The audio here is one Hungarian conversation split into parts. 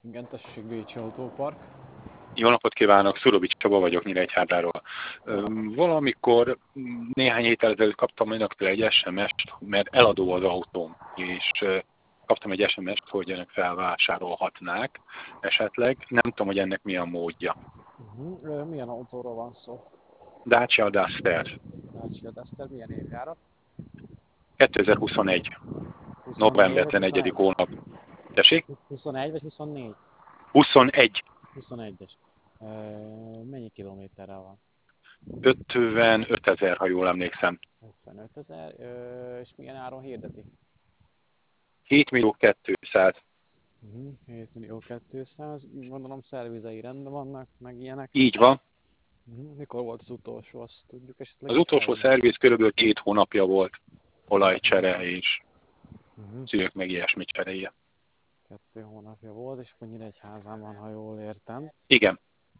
Igen, tessék, Bécsi Autópark. Jó napot kívánok, Szurovics Csaba vagyok Nyíregyházáról. Valamikor néhány héttel ezelőtt kaptam önöktől egy SMS-t, mert eladó az autóm, és kaptam egy SMS-t, hogy önök felvásárolhatnák esetleg. Nem tudom, hogy ennek mi a módja. Milyen autóról van szó? Dacia Duster. Dacia Duster, milyen évjárat? 2021. 24 November vagy 11. 21? hónap. Tessék? 21 vagy 24? 21. 21-es. Mennyi kilométerrel van? 55 000, ha jól emlékszem. 55 000. És milyen áron hirdeti? 7 millió 200. 7 millió 200. Gondolom szervizei rendben vannak, meg ilyenek. Így van. Mikor volt az utolsó, azt tudjuk esetleg? Az utolsó szerviz körülbelül 2 hónapja volt, olajcsere és szűrők meg ilyesmi cseréje. 2 hónapja volt, és akkor Nyíregyházán van, ha jól értem. Igen.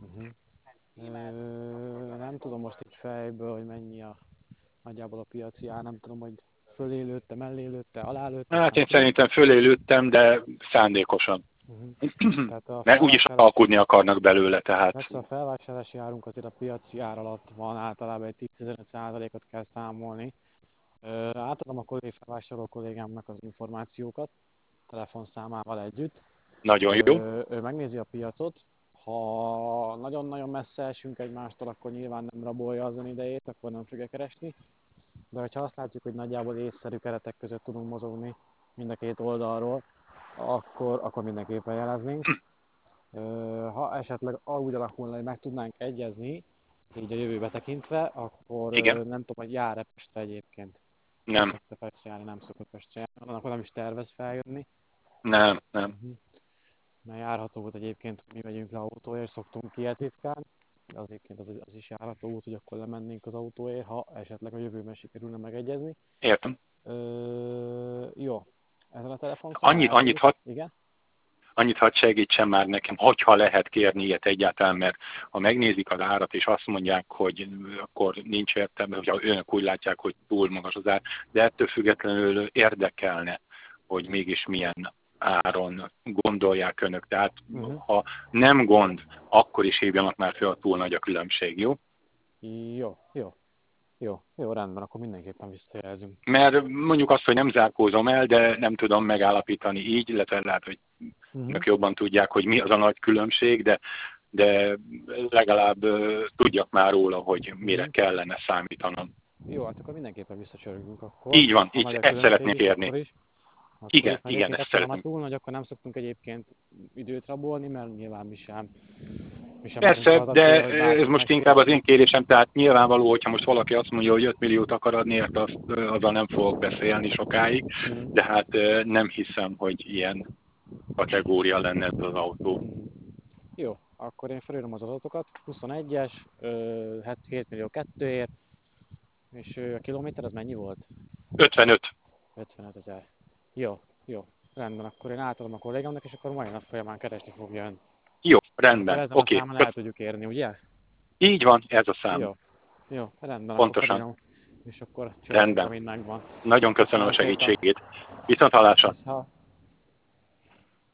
Nem tudom most itt fejből, hogy mennyi nagyjából a piaci ár, nem tudom, hogy fölé lőtte, mellé lőtte, alá lőtte. Hát én szerintem fölé lőttem, de szándékosan. Mert úgyis alkudni akarnak belőle, tehát. Persze a felvásárlási árunk azért a piaci ár alatt van, általában egy 10-15%-ot kell számolni. Átadom a felvásároló kollégámnak az információkat, telefonszámával együtt. Nagyon jó. Ő megnézi a piacot, ha nagyon-nagyon messze esünk egymástól, akkor nyilván nem rabolja az ön idejét, akkor nem fogja keresni. De ha azt látjuk, hogy nagyjából észszerű keretek között tudunk mozogni mind a két oldalról, akkor mindenképpen jeleznénk. Ha esetleg úgy alakulna, hogy meg tudnánk egyezni, így a jövőbe tekintve, akkor igen. Nem tudom, hogy jár-e Pestre egyébként. Nem. Szokta Pestre járni, nem szokott Pestre járni, akkor nem is tervez feljönni. Nem. Mert járható út egyébként, mi megyünk le autóért, szoktunk ilyet ritkán. De az egyébként az is járható út, hogy akkor lemennénk az autóért, ha esetleg a jövőben sikerülne megegyezni. Értem. Jó. Ezen a telefonszámon igen? Annyit hadd segítsen már nekem, hogyha lehet kérni ilyet egyáltalán, mert ha megnézik az árat, és azt mondják, hogy akkor nincs értelme, hogyha önök úgy látják, hogy túl magas az ár, de ettől függetlenül érdekelne, hogy mégis milyen áron gondolják önök. Tehát ha nem gond, akkor is hívjanak már fel, túl nagy a különbség, jó? Jó, rendben, akkor mindenképpen visszajelzünk. Mert mondjuk azt, hogy nem zárkózom el, de nem tudom megállapítani így, illetve lehet, hogy önök jobban tudják, hogy mi az a nagy különbség, de legalább tudjak már róla, hogy mire kellene számítanom. Jó, hát akkor mindenképpen visszacsörgünk akkor. Így van, így ezt szeretnék érni. Igen, ezt szeretném. Ha túl nagy, akkor nem szoktunk egyébként időt rabolni, mert nyilván mi sem. Persze, de ez most inkább az én kérésem, tehát nyilvánvaló, hogyha most valaki azt mondja, hogy 5 milliót akar adni, azzal nem fogok beszélni sokáig, de hát nem hiszem, hogy ilyen kategória lenne ez az autó. Jó, akkor én felírom az adatokat, 21-es, 7 millió 2-ért, és a kilométer az mennyi volt? 55. 55 000. Jó, rendben, akkor én átadom a kollégámnak, és akkor mai nap folyamán keresni fogja ön. Jó, rendben, oké. Ezen a számon el tudjuk érni, ugye? Így van, ez a szám. Jó, rendben. Pontosan. Akkor és akkor rendben. megvan. Nagyon köszönöm a segítségét. Viszont hallásra.